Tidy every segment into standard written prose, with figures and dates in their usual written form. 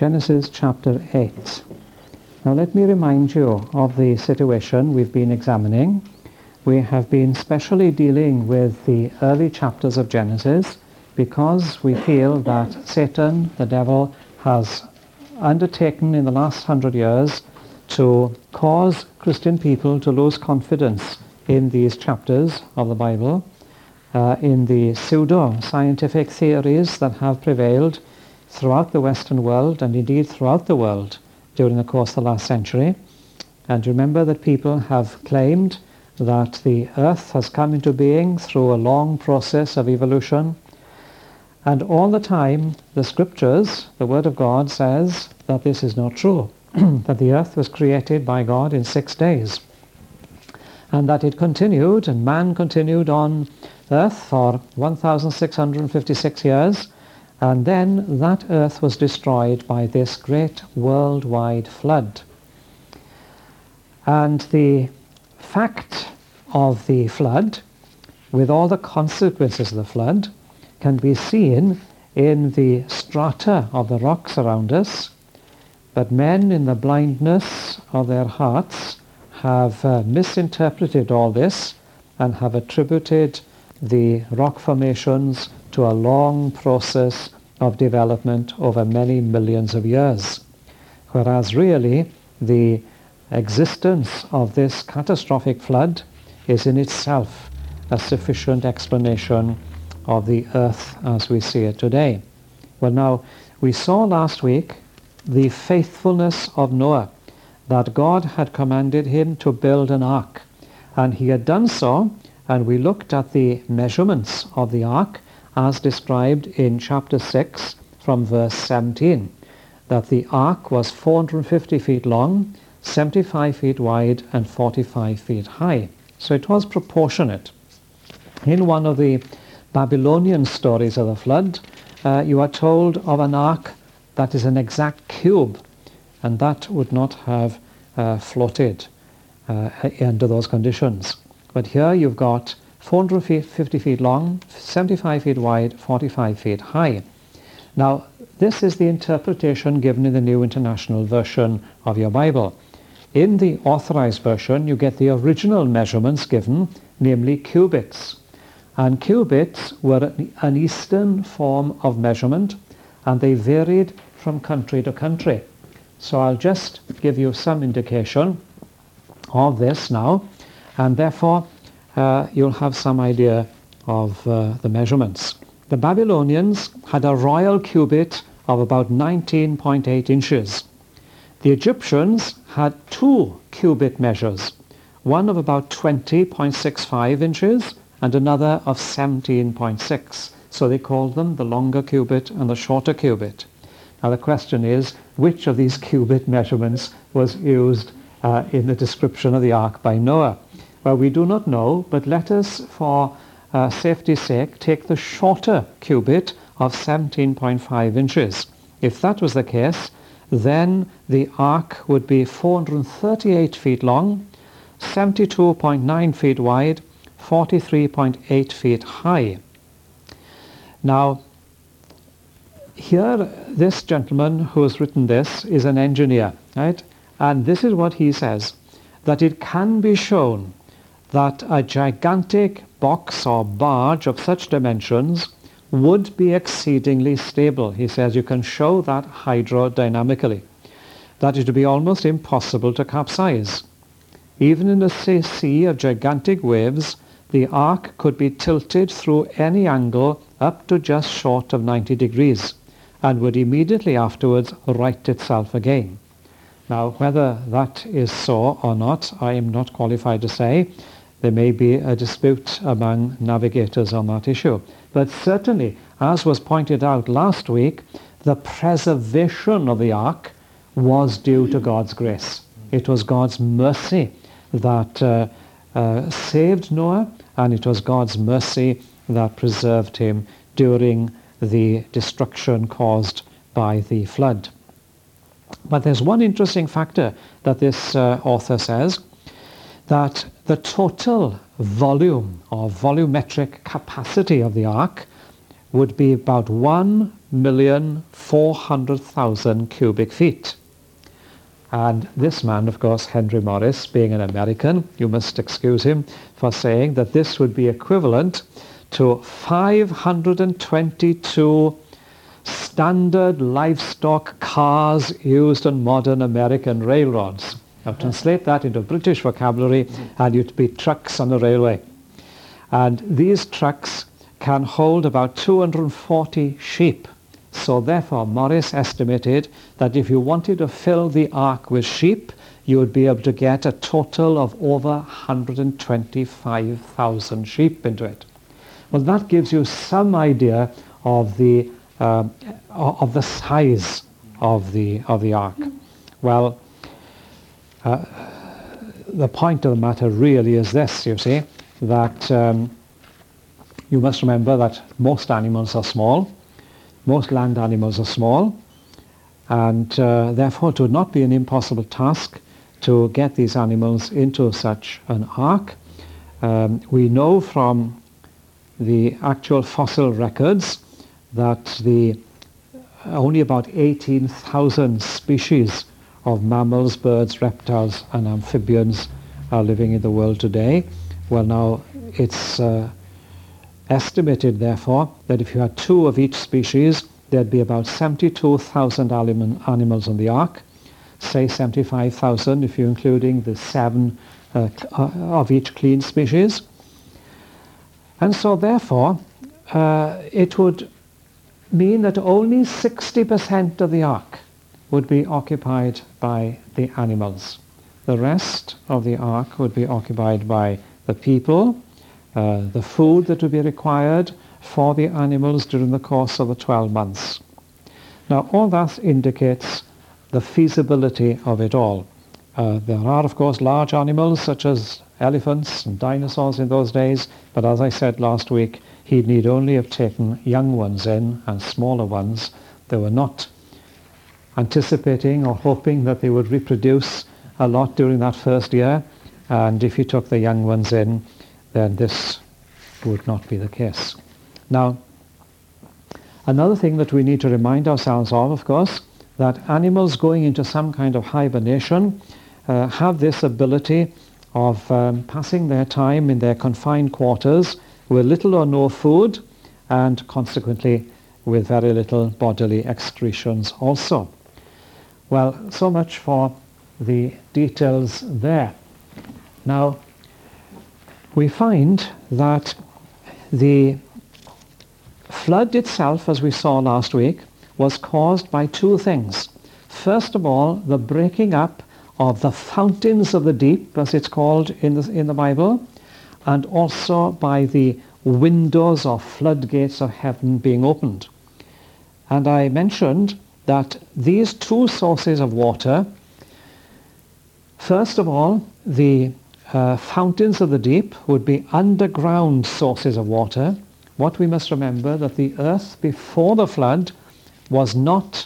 Genesis chapter 8. Now let me remind you of the situation we've been examining. We have been specially dealing with the early chapters of Genesis because we feel that Satan, the devil, has undertaken in the last 100 years to cause Christian people to lose confidence in these chapters of the Bible, in the pseudo-scientific theories that have prevailed throughout the Western world and indeed throughout the world during the course of the last century. And remember that people have claimed that the earth has come into being through a long process of evolution. And all the time, the scriptures, the Word of God, says that this is not true, that the earth was created by God in 6 days, and that it continued, and man continued on earth for 1,656 years, and then that earth was destroyed by this great worldwide flood. And the fact of the flood, with all the consequences of the flood, can be seen in the strata of the rocks around us, but men in the blindness of their hearts have misinterpreted all this and have attributed the rock formations to a long process of development over many millions of years, whereas really the existence of this catastrophic flood is in itself a sufficient explanation of the earth as we see it today. Well, now, we saw last week the faithfulness of Noah, that God had commanded him to build an ark, and he had done so, and we looked at the measurements of the ark as described in chapter 6 from verse 17, that the ark was 450 feet long, 75 feet wide, and 45 feet high. So it was proportionate. In one of the Babylonian stories of the flood, you are told of an ark that is an exact cube, and that would not have floated under those conditions. But here you've got 450 feet long, 75 feet wide, 45 feet high. Now, this is the interpretation given in the New International Version of your Bible. In the Authorized Version, you get the original measurements given, namely cubits. And cubits were an Eastern form of measurement, and they varied from country to country. So I'll just give you some indication of this now, and therefore you'll have some idea of the measurements. The Babylonians had a royal cubit of about 19.8 inches. The Egyptians had 2 cubit measures, one of about 20.65 inches and another of 17.6. So they called them the longer cubit and the shorter cubit. Now the question is, which of these cubit measurements was used in the description of the ark by Noah? Well, we do not know, but let us, for safety's sake, take the shorter cubit of 17.5 inches. If that was the case, then the ark would be 438 feet long, 72.9 feet wide, 43.8 feet high. Now, here, this gentleman who has written this is an engineer, right? And this is what he says, that it can be shown that a gigantic box or barge of such dimensions would be exceedingly stable. He says you can show that hydrodynamically, that it would be almost impossible to capsize. Even in a sea of gigantic waves, the ark could be tilted through any angle up to just short of 90 degrees and would immediately afterwards right itself again. Now, whether that is so or not, I am not qualified to say. There may be a dispute among navigators on that issue. But certainly, as was pointed out last week, the preservation of the ark was due to God's grace. It was God's mercy that saved Noah, and it was God's mercy that preserved him during the destruction caused by the flood. But there's one interesting factor that this author says, that the total volume or volumetric capacity of the ark would be about 1,400,000 cubic feet. And this man, of course, Henry Morris, being an American, you must excuse him for saying that this would be equivalent to 522 standard livestock cars used on modern American railroads. Now translate that into British vocabulary and you'd be trucks on a railway. And these trucks can hold about 240 sheep. So therefore Morris estimated that if you wanted to fill the ark with sheep, you would be able to get a total of over 125,000 sheep into it. Well, that gives you some idea of the size of the ark. Well, the point of the matter really is this, you see, that you must remember that most animals are small, most land animals are small, and therefore it would not be an impossible task to get these animals into such an ark. We know from the actual fossil records that only about 18,000 species of mammals, birds, reptiles and amphibians are living in the world today. Well, now it's estimated therefore that if you had 2 of each species, there'd be about 72,000 animals on the ark, say 75,000 if you're including the 7 of each clean species. And so therefore it would mean that only 60% of the ark would be occupied by the animals. The rest of the ark would be occupied by the people, the food that would be required for the animals during the course of the 12 months. Now all that indicates the feasibility of it all. There are of course large animals such as elephants and dinosaurs in those days, but as I said last week, he need only have taken young ones in and smaller ones. They were not anticipating or hoping that they would reproduce a lot during that first year, and if you took the young ones in, then this would not be the case. Now, another thing that we need to remind ourselves of course, that animals going into some kind of hibernation have this ability of passing their time in their confined quarters with little or no food, and consequently with very little bodily excretions also. Well, so much for the details there. Now, we find that the flood itself, as we saw last week, was caused by 2 things. First of all, the breaking up of the fountains of the deep, as it's called in the Bible, and also by the windows or floodgates of heaven being opened. And I mentioned that these 2 sources of water, first of all, the fountains of the deep would be underground sources of water. What we must remember that the earth before the flood was not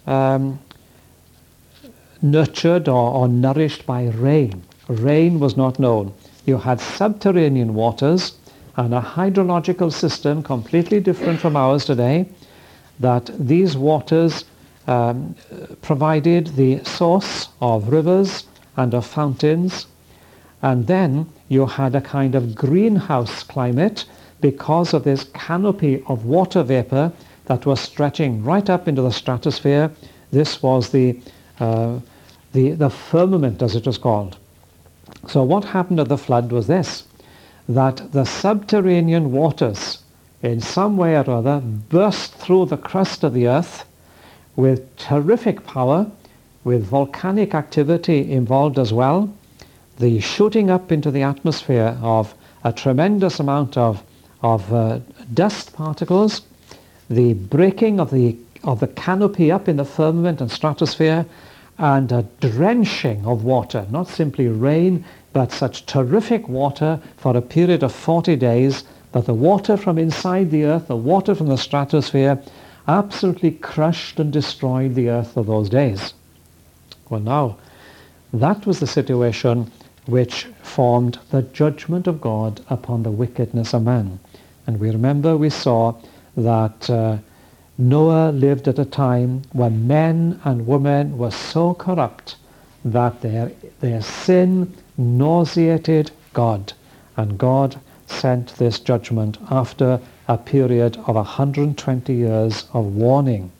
nurtured or nourished by rain. Rain was not known. You had subterranean waters and a hydrological system completely different from ours today, that these waters provided the source of rivers and of fountains, and then you had a kind of greenhouse climate because of this canopy of water vapor that was stretching right up into the stratosphere. This was the firmament, as it was called. So what happened at the flood was this, that the subterranean waters in some way or other burst through the crust of the earth with terrific power, with volcanic activity involved as well, the shooting up into the atmosphere of a tremendous amount of dust particles, the breaking of the canopy up in the firmament and stratosphere, and a drenching of water, not simply rain, but such terrific water for a period of 40 days that the water from inside the earth, the water from the stratosphere, absolutely crushed and destroyed the earth of those days. Well, now, that was the situation which formed the judgment of God upon the wickedness of man. And we remember we saw that Noah lived at a time when men and women were so corrupt that their sin nauseated God, and God sent this judgment after a period of 120 years of warning.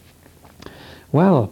Well,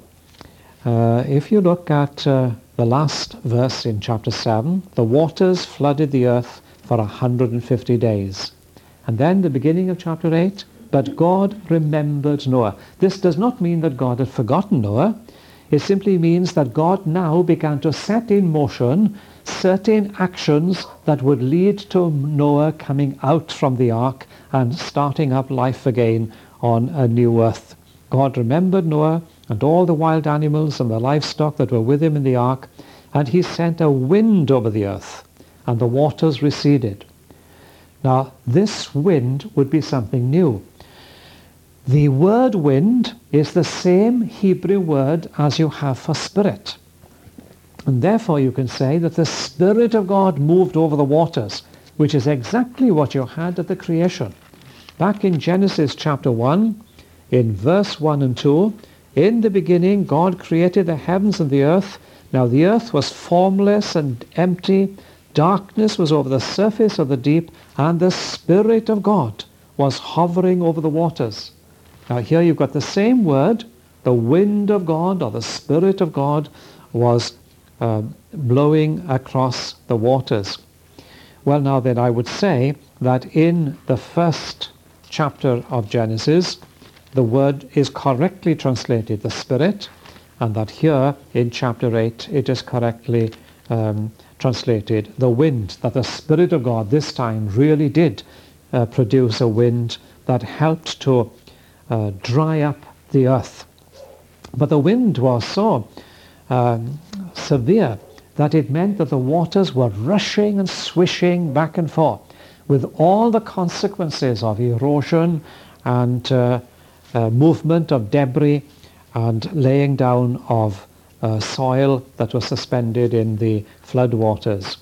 if you look at the last verse in chapter 7, the waters flooded the earth for 150 days. And then the beginning of chapter 8, but God remembered Noah. This does not mean that God had forgotten Noah. It simply means that God now began to set in motion certain actions that would lead to Noah coming out from the ark and starting up life again on a new earth. God remembered Noah and all the wild animals and the livestock that were with him in the ark, and he sent a wind over the earth, and the waters receded. Now, this wind would be something new. The word wind is the same Hebrew word as you have for spirit. And therefore you can say that the Spirit of God moved over the waters, which is exactly what you had at the creation. Back in Genesis chapter 1, in verse 1 and 2, in the beginning God created the heavens and the earth. Now the earth was formless and empty. Darkness was over the surface of the deep, and the Spirit of God was hovering over the waters. Now here you've got the same word, the wind of God, or the Spirit of God, was blowing across the waters. Well, now then, I would say that in the first chapter of Genesis, the word is correctly translated, the Spirit, and that here in chapter 8, it is correctly translated, the wind, that the Spirit of God this time really did produce a wind that helped to dry up the earth. But the wind was so severe that it meant that the waters were rushing and swishing back and forth, with all the consequences of erosion and movement of debris and laying down of soil that was suspended in the flood waters.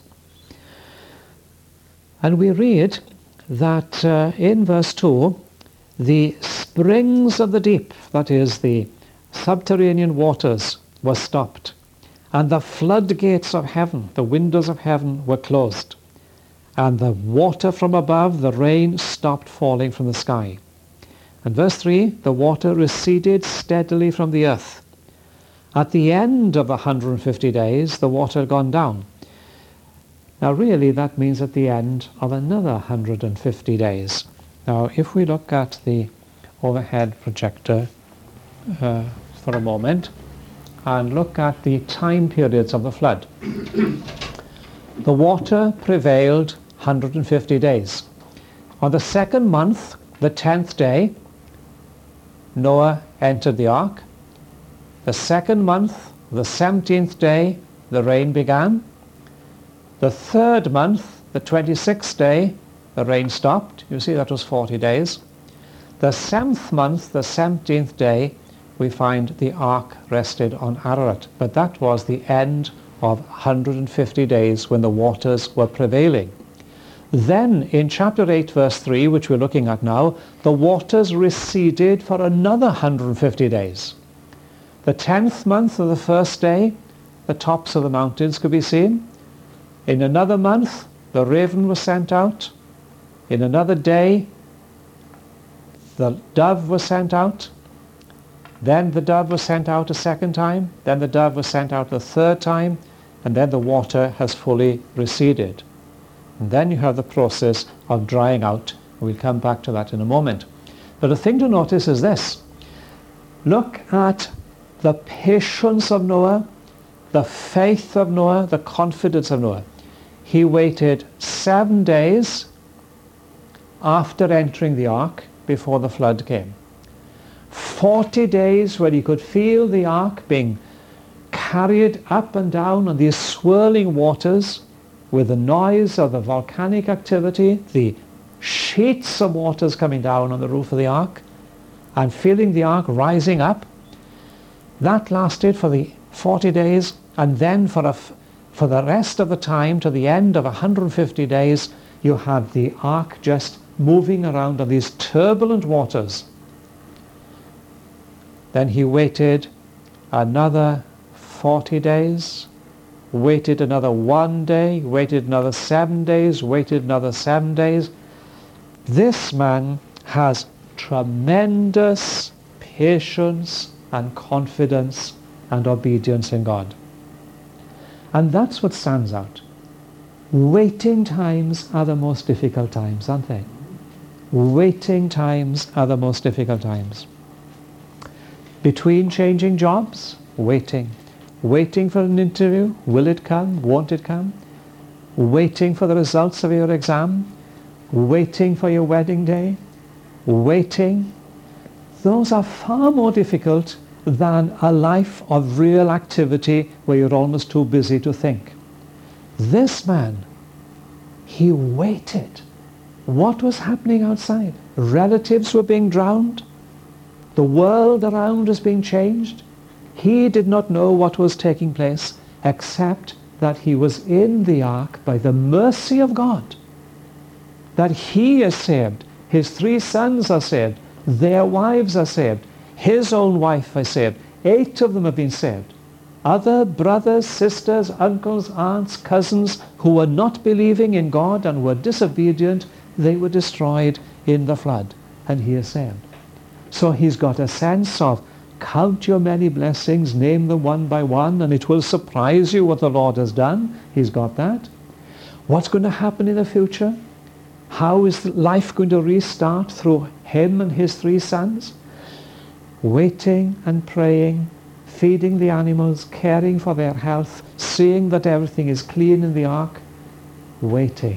And we read that in verse 2, the springs of the deep, that is the subterranean waters, were stopped, and the floodgates of heaven, the windows of heaven, were closed, and the water from above, the rain, stopped falling from the sky. And verse 3, the water receded steadily from the earth. At the end of the 150 days, the water had gone down. Now really that means at the end of another 150 days. Now if we look at the overhead projector for a moment, and look at the time periods of the flood. The water prevailed 150 days. On the second month, the 10th day, Noah entered the ark. The second month, the 17th day, the rain began. The third month, the 26th day, the rain stopped. You see, that was 40 days. The 7th month, the 17th day, we find the ark rested on Ararat. But that was the end of 150 days when the waters were prevailing. Then in chapter 8 verse 3, which we're looking at now, the waters receded for another 150 days. The 10th month of the first day, the tops of the mountains could be seen. In another month, the raven was sent out. In another day, the dove was sent out. Then the dove was sent out a second time. Then the dove was sent out the third time. And then the water has fully receded. And then you have the process of drying out. We'll come back to that in a moment. But the thing to notice is this. Look at the patience of Noah, the faith of Noah, the confidence of Noah. He waited 7 days after entering the ark before the flood came. 40 days when he could feel the ark being carried up and down on these swirling waters with the noise of the volcanic activity, the sheets of waters coming down on the roof of the ark, and feeling the ark rising up. That lasted for the 40 days, and then for the rest of the time, to the end of 150 days, you had the ark just moving around on these turbulent waters. Then he waited another 40 days, waited another 1 day, waited another 7 days, waited another 7 days. This man has tremendous patience and confidence and obedience in God. And that's what stands out. Waiting times are the most difficult times, aren't they? Waiting times are the most difficult times. Between changing jobs, waiting. Waiting for an interview, will it come, won't it come? Waiting for the results of your exam, waiting for your wedding day, waiting. Those are far more difficult than a life of real activity where you're almost too busy to think. This man, he waited. What was happening outside? Relatives were being drowned. The world around was being changed. He did not know what was taking place except that he was in the ark by the mercy of God. That he is saved. His 3 sons are saved. Their wives are saved. His own wife is saved. 8 of them have been saved. Other brothers, sisters, uncles, aunts, cousins who were not believing in God and were disobedient, they were destroyed in the flood. And he is saved. So he's got a sense of count your many blessings, name them one by one, and it will surprise you what the Lord has done. He's got that. What's going to happen in the future? How is life going to restart through him and his 3 sons? Waiting and praying, feeding the animals, caring for their health, seeing that everything is clean in the ark, waiting.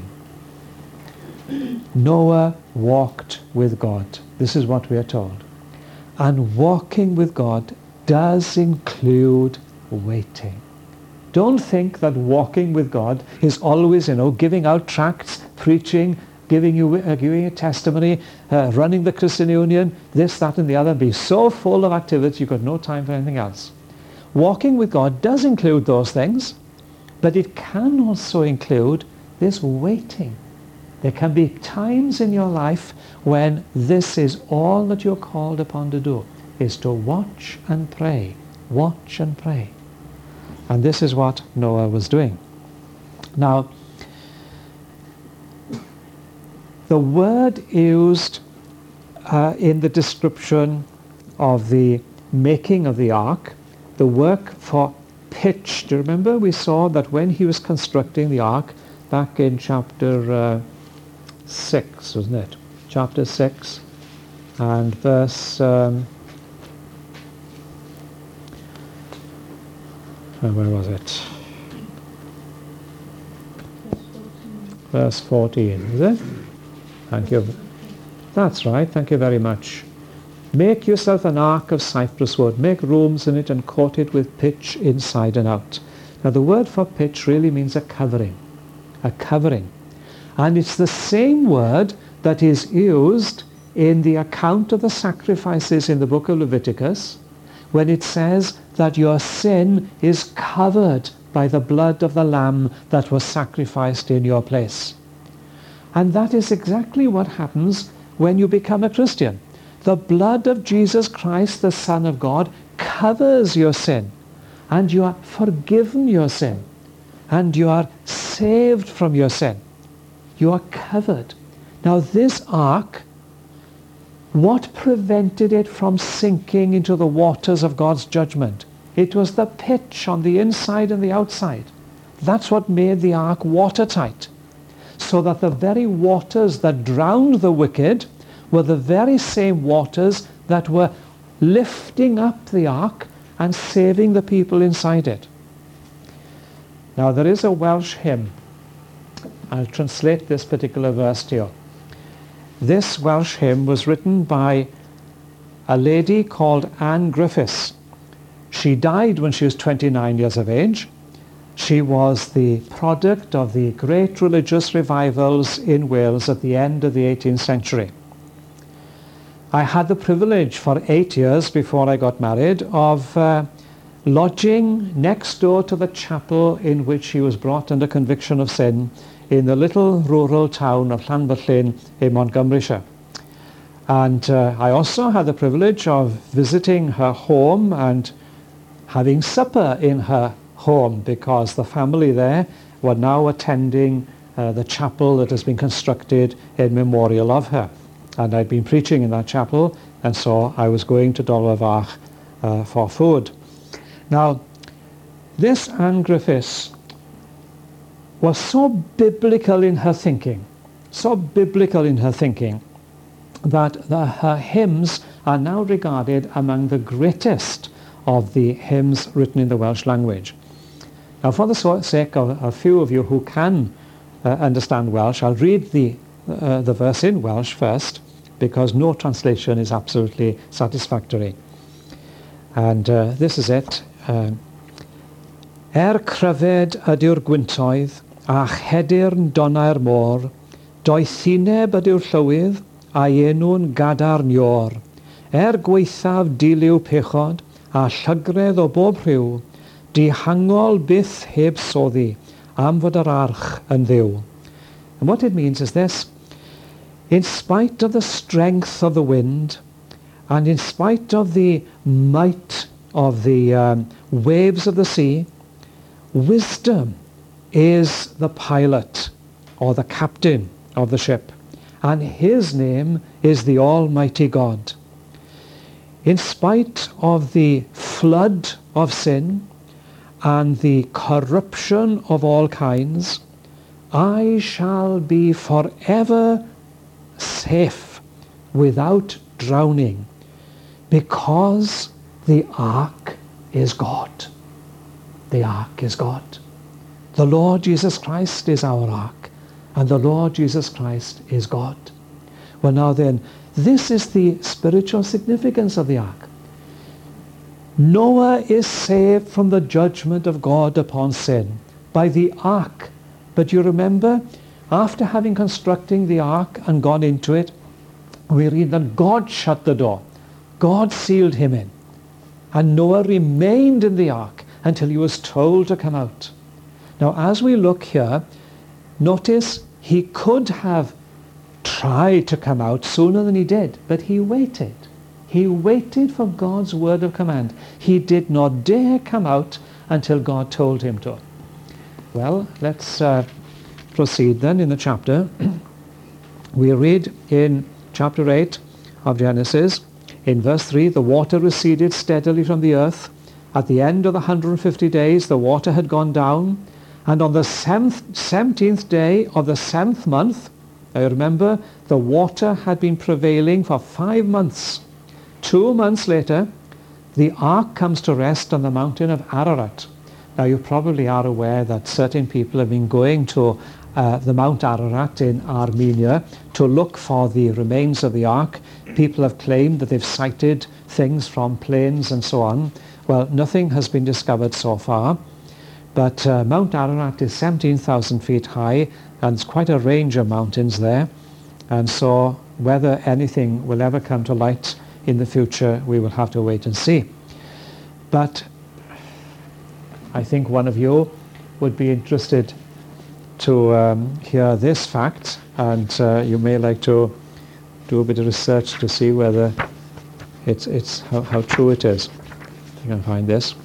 Noah walked with God. This is what we are told. And walking with God does include waiting. Don't think that walking with God is always, giving out tracts, preaching, giving a testimony, running the Christian Union, this, that and the other. Be so full of activity you've got no time for anything else. Walking with God does include those things, but it can also include this waiting. There can be times in your life when this is all that you're called upon to do, is to watch and pray. Watch and pray. And this is what Noah was doing. Now, the word used in the description of the making of the ark, the work for pitch. Do you remember we saw that when he was constructing the ark back in chapter 6, wasn't it? Chapter 6 and verse where was it? Verse 14, is it? Thank you. That's right, thank you very much. Make yourself an ark of cypress wood, make rooms in it and coat it with pitch inside and out. Now the word for pitch really means a covering. A covering. And it's the same word that is used in the account of the sacrifices in the book of Leviticus, when it says that your sin is covered by the blood of the lamb that was sacrificed in your place. And that is exactly what happens when you become a Christian. The blood of Jesus Christ, the Son of God, covers your sin, and you are forgiven your sin, and you are saved from your sin. You are covered. Now this ark, what prevented it from sinking into the waters of God's judgment? It was the pitch on the inside and the outside. That's what made the ark watertight. So that the very waters that drowned the wicked were the very same waters that were lifting up the ark and saving the people inside it. Now there is a Welsh hymn. I'll translate this particular verse to you. This Welsh hymn was written by a lady called Anne Griffiths. She died when she was 29 years of age. She was the product of the great religious revivals in Wales at the end of the 18th century. I had the privilege for 8 years before I got married of lodging next door to the chapel in which she was brought under conviction of sin in the little rural town of Llanfyllin in Montgomeryshire. And I also had the privilege of visiting her home and having supper in her home, because the family there were now attending the chapel that has been constructed in memorial of her. And I'd been preaching in that chapel, and so I was going to Dolwar Fach for food. Now, this Anne Griffiths was so biblical in her thinking, that her hymns are now regarded among the greatest of the hymns written in the Welsh language. Now, for the sake of a few of you who can understand Welsh, I'll read the verse in Welsh first, because no translation is absolutely satisfactory. And this is it. Cryfed ydyw'r gwyntoedd, a chedyrn donau'r môr, doethineb ydyw'r llywydd, a enw'n gadarn ior. Gweithaf diliw pechod, a llygredd o bob rhyw, dihangol byth heb soddi, am fod yr arch yn dduw. And what it means is this: in spite of the strength of the wind, and in spite of the might of the waves of the sea, wisdom is the pilot or the captain of the ship, and his name is the Almighty God. In spite of the flood of sin and the corruption of all kinds, I shall be forever safe without drowning, because the ark is God. The ark is God. The Lord Jesus Christ is our ark, and the Lord Jesus Christ is God. Well, now then, this is the spiritual significance of the ark. Noah is saved from the judgment of God upon sin by the ark. But you remember, after having constructed the ark and gone into it, we read that God shut the door. God sealed him in. And Noah remained in the ark until he was told to come out. Now, as we look here, notice he could have tried to come out sooner than he did, but he waited. He waited for God's word of command. He did not dare come out until God told him to. Well, let's proceed then in the chapter. We read in chapter 8 of Genesis, in verse 3, the water receded steadily from the earth. At the end of the 150 days, the water had gone down. And on the 17th day of the 7th month, I remember, the water had been prevailing for 5 months. 2 months later, the ark comes to rest on the mountain of Ararat. Now, you probably are aware that certain people have been going to the Mount Ararat in Armenia to look for the remains of the ark. People have claimed that they've sighted things from planes and so on. Well, nothing has been discovered so far. But Mount Ararat is 17,000 feet high, and there's quite a range of mountains there. And so whether anything will ever come to light in the future, we will have to wait and see. But I think one of you would be interested to hear this fact, and you may like to do a bit of research to see whether it's how true it is. If you can find this.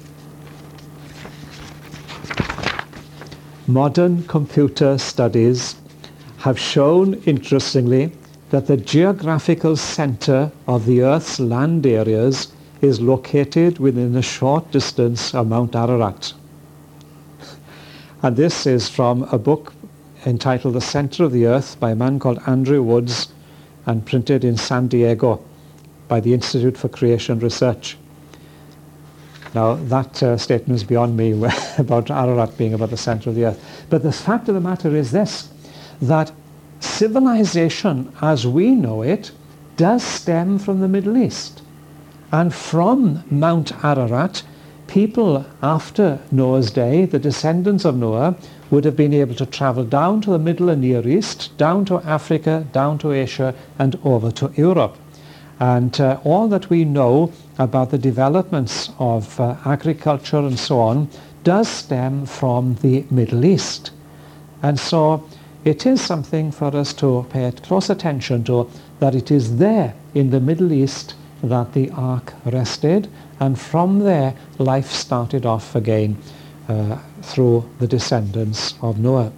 Modern computer studies have shown, interestingly, that the geographical center of the Earth's land areas is located within a short distance of Mount Ararat. And this is from a book entitled The Center of the Earth by a man called Andrew Woods, and printed in San Diego by the Institute for Creation Research. Now, that statement is beyond me about Ararat being about the center of the earth. But the fact of the matter is this, that civilization as we know it does stem from the Middle East. And from Mount Ararat, people after Noah's day, the descendants of Noah, would have been able to travel down to the Middle and Near East, down to Africa, down to Asia, and over to Europe. And all that we know about the developments of agriculture and so on does stem from the Middle East. And so it is something for us to pay close attention to, that it is there in the Middle East that the ark rested, and from there life started off again through the descendants of Noah.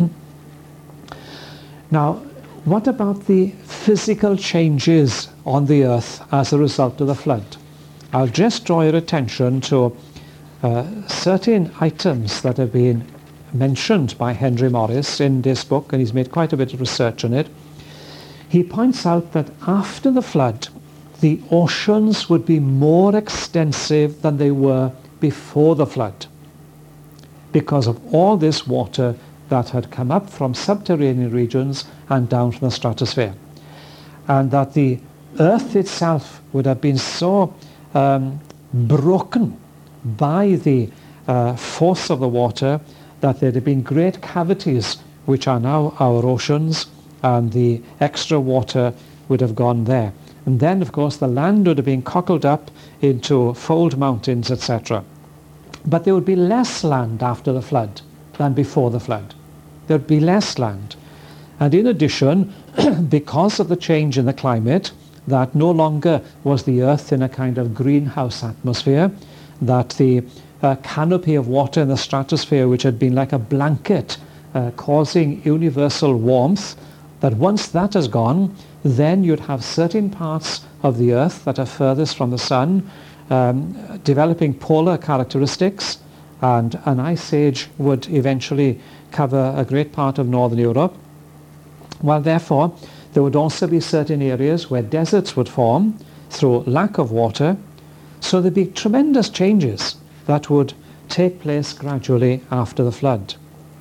Now, what about the physical changes on the earth as a result of the flood? I'll just draw your attention to certain items that have been mentioned by Henry Morris in this book, and he's made quite a bit of research on it. He points out that after the flood, the oceans would be more extensive than they were before the flood, because of all this water that had come up from subterranean regions and down from the stratosphere. And that the earth itself would have been so broken by the force of the water that there had been great cavities, which are now our oceans, and the extra water would have gone there. And then, of course, the land would have been cockled up into fold mountains, etc. But there would be less land after the flood than before the flood. There would be less land. And in addition, because of the change in the climate, that no longer was the earth in a kind of greenhouse atmosphere, that the canopy of water in the stratosphere, which had been like a blanket causing universal warmth, that once that has gone, then you'd have certain parts of the earth that are furthest from the sun developing polar characteristics, and an ice age would eventually cover a great part of northern Europe. While therefore there would also be certain areas where deserts would form through lack of water, so there'd be tremendous changes that would take place gradually after the flood.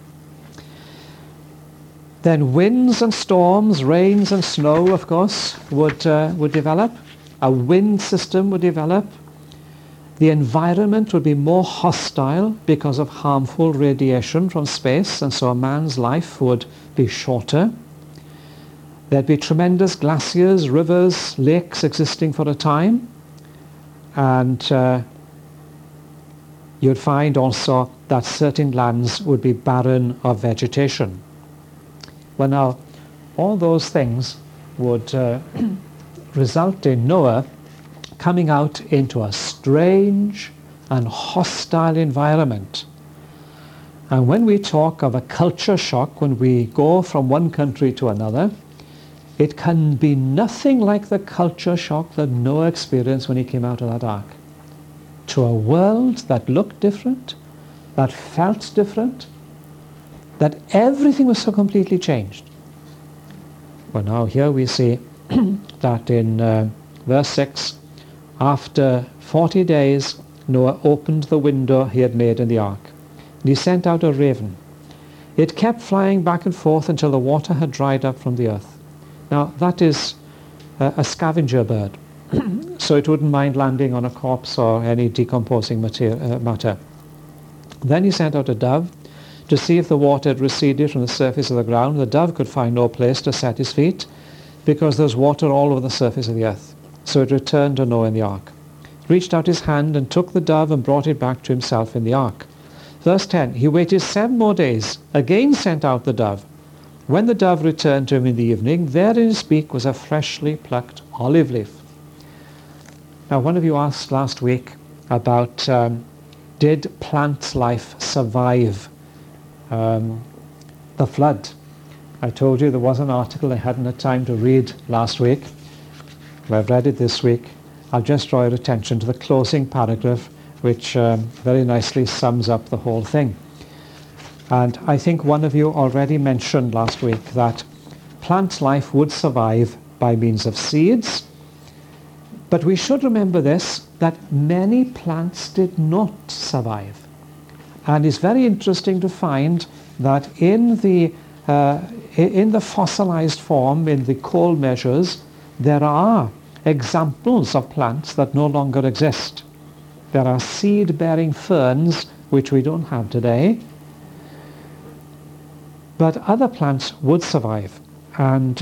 Then winds and storms, rains and snow, of course, would develop. A wind system would develop. The environment would be more hostile because of harmful radiation from space, and so a man's life would be shorter. There'd be tremendous glaciers, rivers, lakes existing for a time, and you'd find also that certain lands would be barren of vegetation. Well, now, all those things would result in Noah coming out into a strange and hostile environment. And when we talk of a culture shock, when we go from one country to another, it can be nothing like the culture shock that Noah experienced when he came out of that ark. To a world that looked different, that felt different, that everything was so completely changed. Well, now here we see that in verse 6, after 40 days, Noah opened the window he had made in the ark, and he sent out a raven. It kept flying back and forth until the water had dried up from the earth. Now, that is a scavenger bird, so it wouldn't mind landing on a corpse or any decomposing matter. Then he sent out a dove to see if the water had receded from the surface of the ground. The dove could find no place to set his feet because there was water all over the surface of the earth. So it returned to Noah in the ark. He reached out his hand and took the dove and brought it back to himself in the ark. Verse 10, he waited 7 more days, again sent out the dove. When the dove returned to him in the evening, there in his beak was a freshly plucked olive leaf. Now, one of you asked last week about did plant life survive the flood? I told you there was an article I hadn't had time to read last week. I've read it this week. I'll just draw your attention to the closing paragraph, which very nicely sums up the whole thing. And I think one of you already mentioned last week that plant life would survive by means of seeds. But we should remember this, that many plants did not survive. And it's very interesting to find that in the fossilized form, in the coal measures, there are examples of plants that no longer exist. There are seed-bearing ferns, which we don't have today, but other plants would survive. And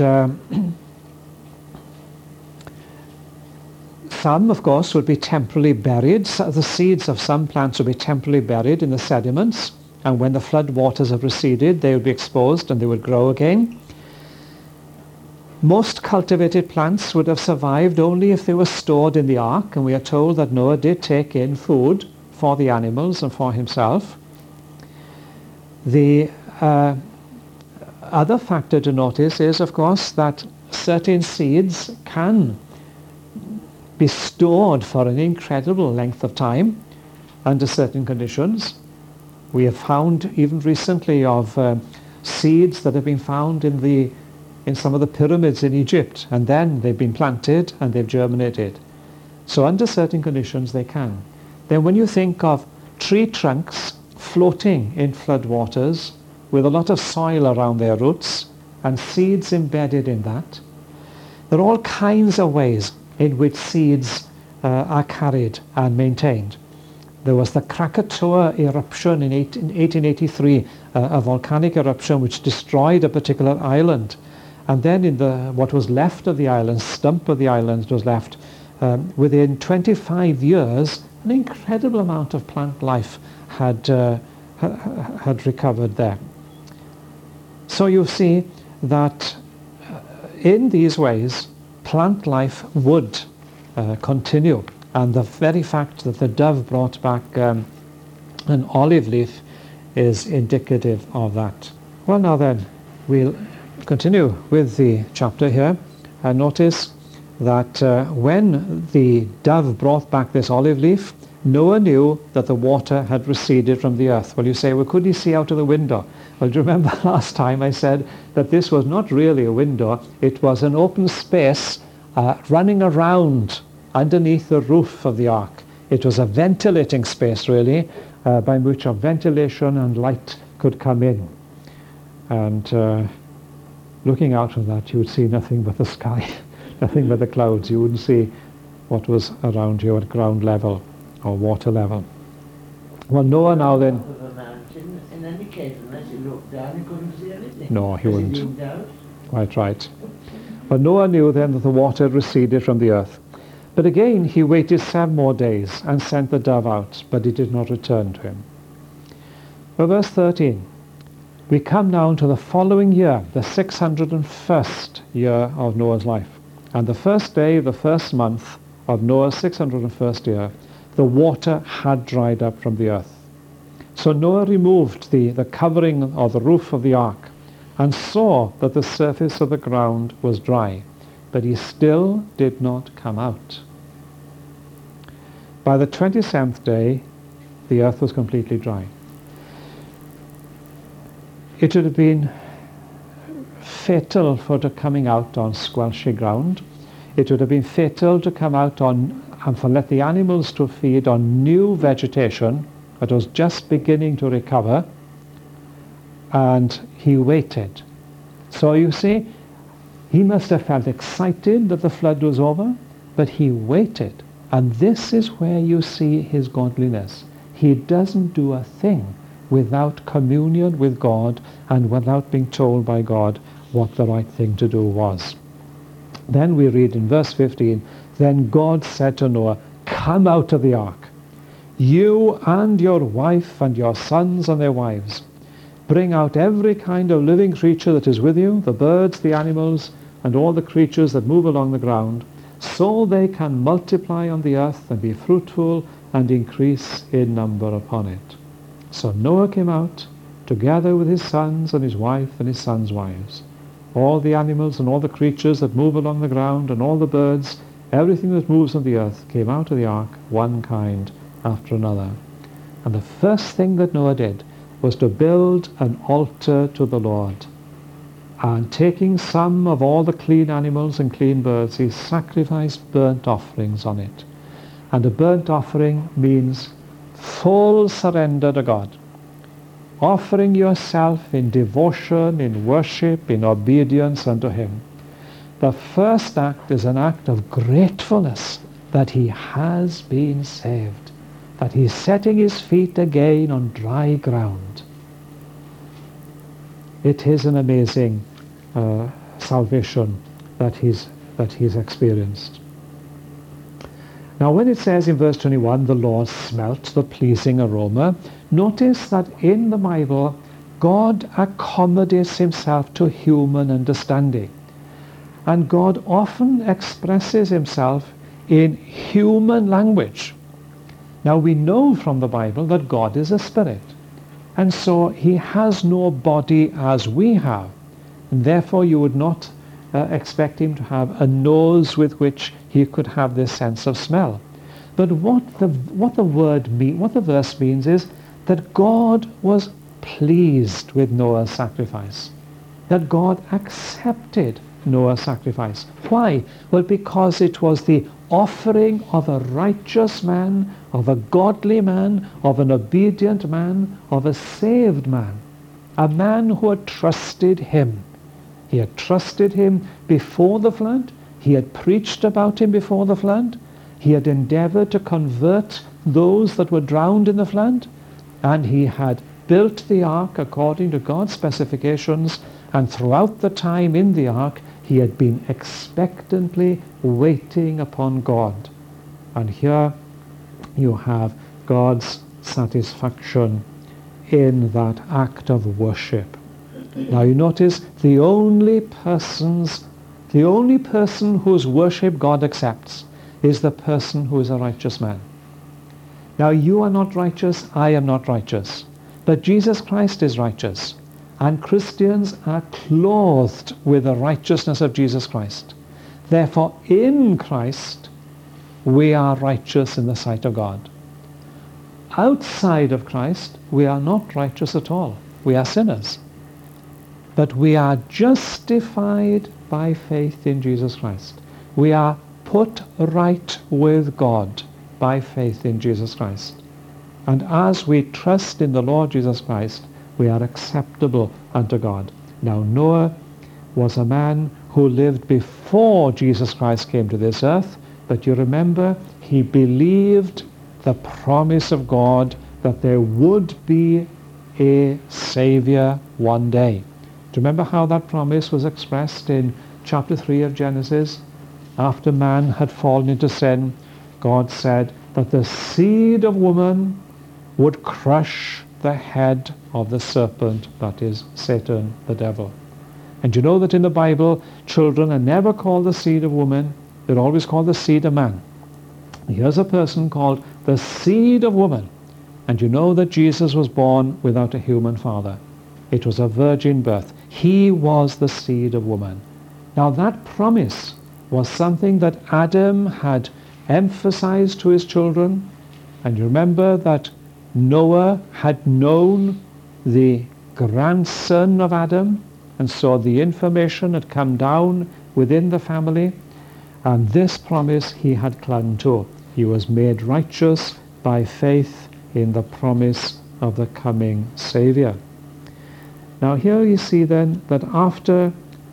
some, of course, would be temporarily buried. So the seeds of some plants would be temporarily buried in the sediments, and when the flood waters have receded, they would be exposed and they would grow again. Most cultivated plants would have survived only if they were stored in the ark, and we are told that Noah did take in food for the animals and for himself. The other factor to notice is, of course, that certain seeds can be stored for an incredible length of time under certain conditions. We have found even recently of seeds that have been found in some of the pyramids in Egypt, and then they've been planted and they've germinated. So under certain conditions they can. Then when you think of tree trunks floating in flood waters with a lot of soil around their roots and seeds embedded in that, there are all kinds of ways in which seeds are carried and maintained. There was the Krakatoa eruption in 1883, a volcanic eruption which destroyed a particular island. And then in what was left of the island, stump of the island was left, within 25 years, an incredible amount of plant life had recovered there. So you see that in these ways, plant life would continue. And the very fact that the dove brought back an olive leaf is indicative of that. Well, now then, we'll continue with the chapter here and notice that when the dove brought back this olive leaf, Noah knew that the water had receded from the earth. Well, you say, well, could he see out of the window? Well, do you remember last time I said that this was not really a window, it was an open space running around underneath the roof of the ark. It was a ventilating space, really, by which a ventilation and light could come in. And looking out of that, you would see nothing but the sky, nothing but the clouds. You wouldn't see what was around you at ground level or water level. Well, Noah now then... In any case, unless you looked down, you couldn't see anything. No, he wouldn't. Quite right. But Noah knew then that the water had receded from the earth. But again he waited 7 more days and sent the dove out, but it did not return to him. Well, verse 13. We come now to the following year, the 601st year of Noah's life. And the first day of the first month of Noah's 601st year, the water had dried up from the earth. So Noah removed the covering or the roof of the ark and saw that the surface of the ground was dry, but he still did not come out. By the 27th day, the earth was completely dry. It would have been fatal for the coming out on squelchy ground. It would have been fatal to come out on and for let the animals to feed on new vegetation that was just beginning to recover, and he waited. So you see, he must have felt excited that the flood was over, but he waited. And this is where you see his godliness. He doesn't do a thing without communion with God and without being told by God what the right thing to do was. Then we read in verse 15, then God said to Noah, come out of the ark, you and your wife and your sons and their wives. Bring out every kind of living creature that is with you, the birds, the animals, and all the creatures that move along the ground, so they can multiply on the earth and be fruitful and increase in number upon it. So Noah came out, together with his sons and his wife and his sons' wives. All the animals and all the creatures that move along the ground and all the birds, everything that moves on the earth came out of the ark, one kind after another. And the first thing that Noah did was to build an altar to the Lord. And taking some of all the clean animals and clean birds, he sacrificed burnt offerings on it. And a burnt offering means full surrender to God. Offering yourself in devotion, in worship, in obedience unto him. The first act is an act of gratefulness that he has been saved, that he's setting his feet again on dry ground. It is an amazing salvation that he's experienced. Now when it says in verse 21, the Lord smelt the pleasing aroma, notice that in the Bible, God accommodates himself to human understanding. And God often expresses himself in human language. Now we know from the Bible that God is a spirit. And so he has no body as we have. And therefore you would not expect him to have a nose with which he could have this sense of smell. But what the verse means is that God was pleased with Noah's sacrifice. That God accepted Noah's sacrifice. Why? Well, because it was the offering of a righteous man, of a godly man, of an obedient man, of a saved man. A man who had trusted him. He had trusted him before the flood. He had preached about him before the flood. He had endeavored to convert those that were drowned in the flood. And he had built the ark according to God's specifications. And throughout the time in the ark, he had been expectantly waiting upon God. And here you have God's satisfaction in that act of worship. Now you notice the only person whose worship God accepts is the person who is a righteous man. Now you are not righteous, I am not righteous, but Jesus Christ is righteous. And Christians are clothed with the righteousness of Jesus Christ. Therefore, in Christ, we are righteous in the sight of God. Outside of Christ, we are not righteous at all. We are sinners. But we are justified by faith in Jesus Christ. We are put right with God by faith in Jesus Christ. And as we trust in the Lord Jesus Christ, we are acceptable unto God. Now Noah was a man who lived before Jesus Christ came to this earth, but you remember he believed the promise of God that there would be a Savior one day. Do you remember how that promise was expressed in chapter 3 of Genesis? After man had fallen into sin, God said that the seed of woman would crush the head of the serpent, that is Satan, the devil. And you know that in the Bible, children are never called the seed of woman, they're always called the seed of man. Here's a person called the seed of woman. And you know that Jesus was born without a human father. It was a virgin birth. He was the seed of woman. Now that promise was something that Adam had emphasized to his children. And you remember that Noah had known the grandson of Adam, and so the information had come down within the family, and this promise he had clung to. He was made righteous by faith in the promise of the coming Savior. Now here you see then that after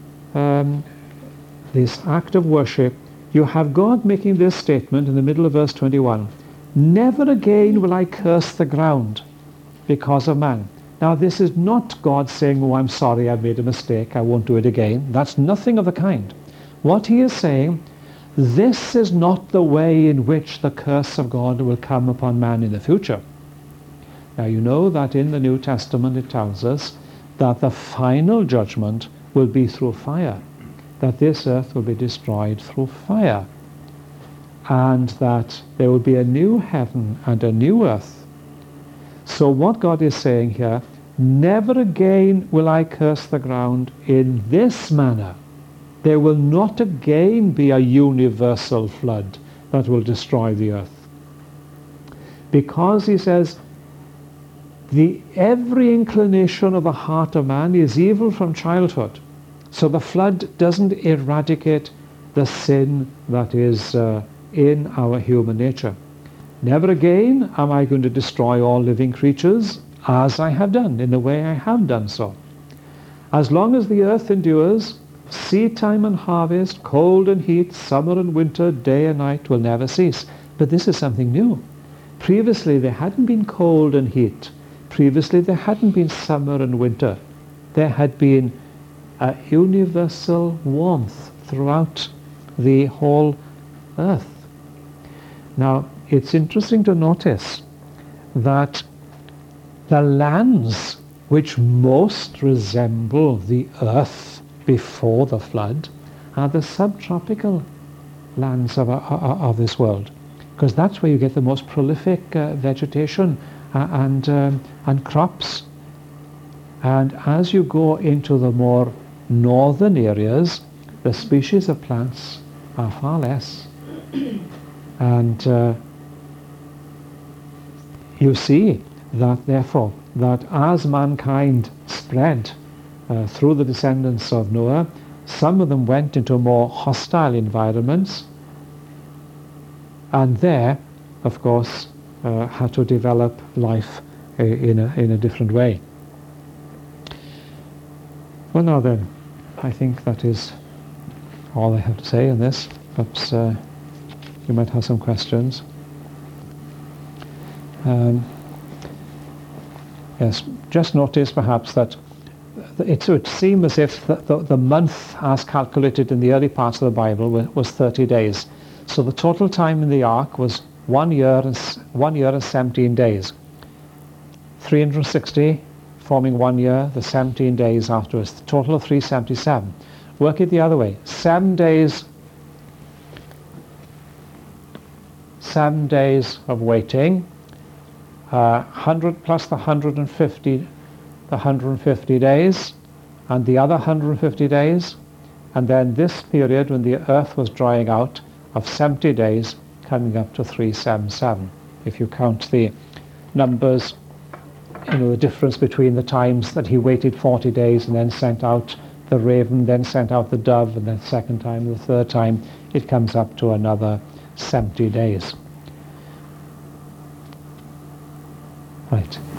this act of worship, you have God making this statement in the middle of verse 21. Never again will I curse the ground because of man. Now this is not God saying, oh, I'm sorry, I've made a mistake, I won't do it again. That's nothing of the kind. What he is saying, this is not the way in which the curse of God will come upon man in the future. Now you know that in the New Testament it tells us that the final judgment will be through fire, that this earth will be destroyed through fire, and that there will be a new heaven and a new earth. So what God is saying here, never again will I curse the ground in this manner. There will not again be a universal flood that will destroy the earth. Because, he says, every inclination of the heart of man is evil from childhood. So the flood doesn't eradicate the sin that is in our human nature. Never again am I going to destroy all living creatures as I have done, in the way I have done so. As long as the earth endures, seed time and harvest, cold and heat, summer and winter, day and night will never cease. But this is something new. Previously there hadn't been cold and heat. Previously there hadn't been summer and winter. There had been a universal warmth throughout the whole earth. Now, it's interesting to notice that the lands which most resemble the earth before the flood are the subtropical lands of this world, because that's where you get the most prolific vegetation and crops. And as you go into the more northern areas, the species of plants are far less. And you see that, therefore, that as mankind spread through the descendants of Noah, some of them went into more hostile environments, and there, of course, had to develop life in a different way. Well, now then, I think that is all I have to say on this. Perhaps you might have some questions. Yes, just notice perhaps that it would seem as if the month as calculated in the early parts of the Bible was 30 days. So the total time in the ark was 1 year and 17 days. 360 forming 1 year, the 17 days afterwards, the total of 377. Work it the other way. 7 days of waiting, 100 plus the 150 days, and the other 150 days, and then this period when the earth was drying out of 70 days coming up to 377. If you count the numbers, the difference between the times that he waited 40 days and then sent out the raven, then sent out the dove, and then second time, the third time, it comes up to another 70 days. Right.